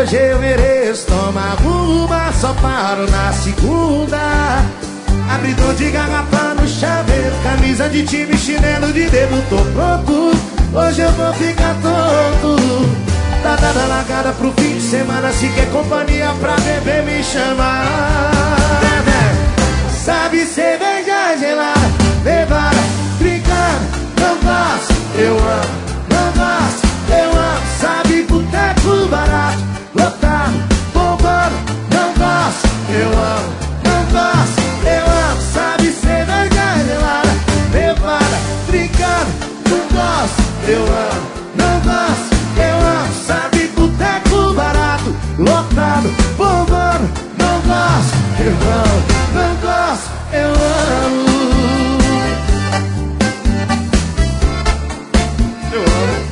hoje eu mereço. Toma uma, só paro na segunda. Abridor de garrafa no chaveiro, camisa de time, chinelo de dedo, tô pronto. Hoje eu vou ficar tonto. Tá dada largada pro fim de semana. Se quer companhia pra beber, me chama. Sabe cerveja gelada, levada, brincando, não gosto, eu amo, não gosto, eu amo. Sabe boteco barato, lotado, bombando, não gosto, eu amo, não gosto, eu amo. Sabe cerveja gelada, levada, brincando, não gosto, eu amo, não gosto, eu amo. Sabe boteco barato, lotado, bombando, não gosto, eu amo, não gosto, eu amo. Eu amo.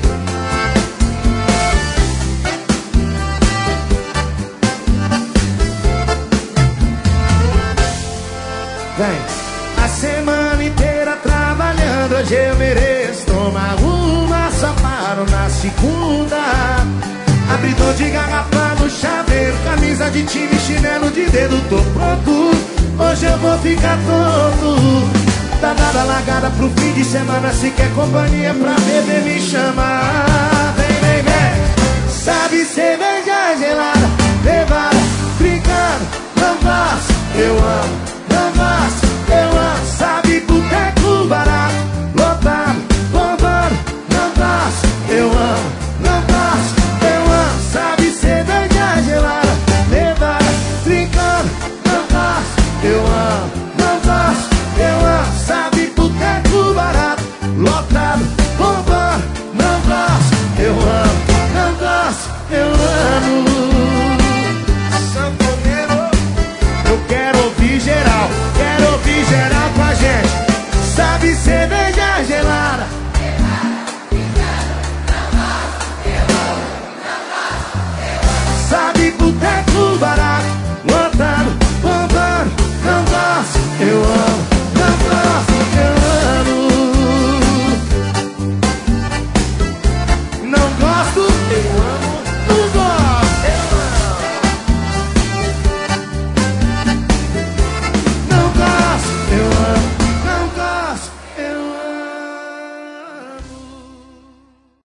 Vem. A semana inteira trabalhando, hoje eu mereço. Tomar uma, só paro na segunda. Abridor de garrafa no chaveiro, camisa de time, chinelo de dedo, tô pronto. Hoje eu vou ficar tonto. Tá dada largada pro fim de semana. Se quer companhia pra beber, me chama. Vem, vem, vem. Sabe cerveja gelada, levada, brincando, não gosto, eu amo, não gosto, eu amo. Sabe boteco barato, lotado, bombando, não gosto, eu amo, não gosto, eu amo. Sabe cerveja gelada, levada, brincando, não gosto, eu amo, não gosto, eu amo. Sabe boteco barato, lotado, bombando, não gosto, eu amo, não gosto, eu amo. Sanfoneiro, eu quero ouvir geral com a gente. Sabe cerveja gelada, sabe boteco barato,